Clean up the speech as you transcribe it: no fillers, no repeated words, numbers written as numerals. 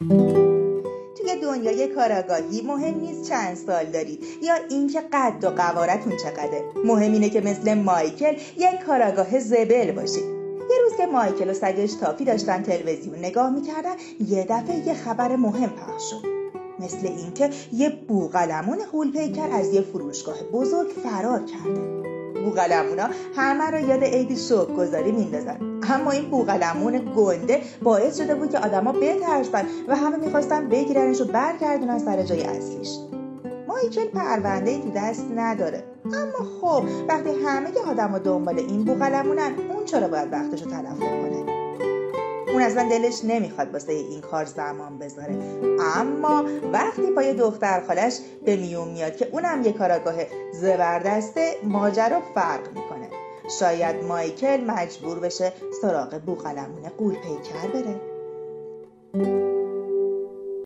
توی دنیای کاراگاهی مهم نیست چند سال داری یا اینکه قد و قوارتون چقدره. مهم اینه که مثل مایکل یک کاراگاه زبل باشید. یه روز که مایکل و سگش تافی داشتن تلویزیون نگاه میکردن، یه دفعه یه خبر مهم پخش شد. مثل اینکه یه بوقلمون غول‌پیکر از یه فروشگاه بزرگ فرار کرده. بوقلمونا همه رو یاد عید شکرگزاری میندازن، اما این بوقلمون گنده باعث شده بود که آدما بترسن و همه میخواستن بگیرنش و برگردونن سر جای اصلیش. مایکل پرونده‌ای تو دست نداره، اما خب وقتی همه آدما دنبال این بوقلمونن، اون چرا باید وقتشو تلف کنه؟ اون اصلا دلش نمیخواد واسه این کار زمان بذاره، اما وقتی پای دختر خالش به میون میاد که اونم یه کاراگاه زبردسته، ماجرا فرق میکنه. شاید مایکل مجبور بشه سراغ بوقلمون غول‌پیکر بره.